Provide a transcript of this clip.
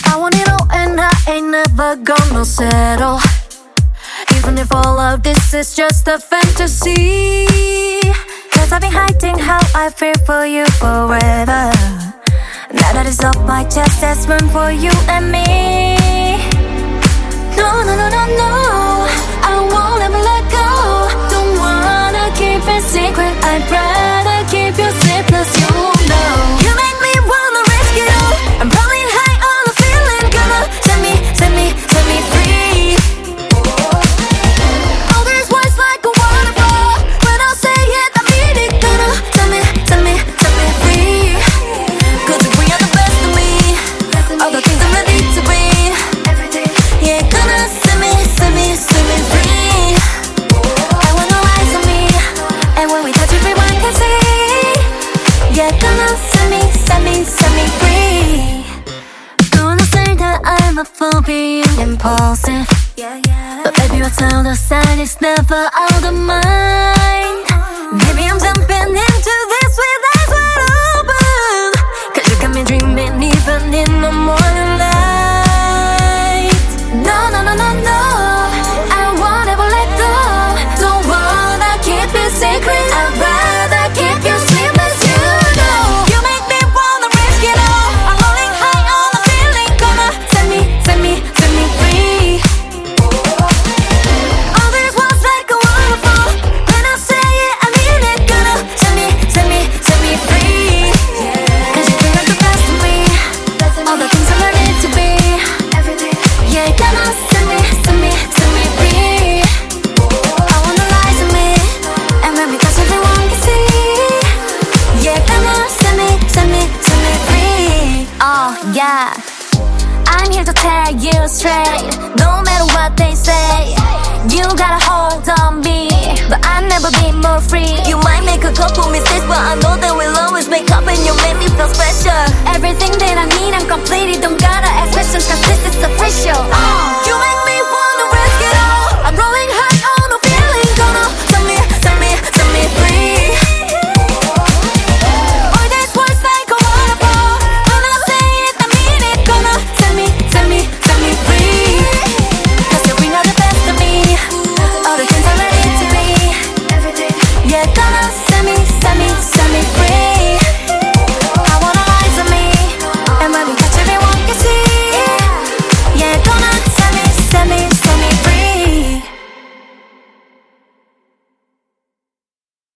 I want it all and I ain't never gonna settle, even if all of this is just a fantasy. Cause I've been hiding how I feel for you forever. Now that it's off my chest, there's room for you and me. No, no, no, no, no, I won't ever let go. Don't wanna keep it secret, I'd rather keep you safe, cause you know you make me wanna risk it all. I'm rolling high on the feeling, gonna set me free. All these words like a waterfall, when I say it, I mean it. Gonna set me free. Cause we are the best of me, all the things I'm ready to be. Yeah, gonna set me free. I want no eyes on me, and when we touch everyone can see. Yeah, gonna set me free. Gonna say that I'm a fool being impulsive, but baby what's out of sight is never out of mind.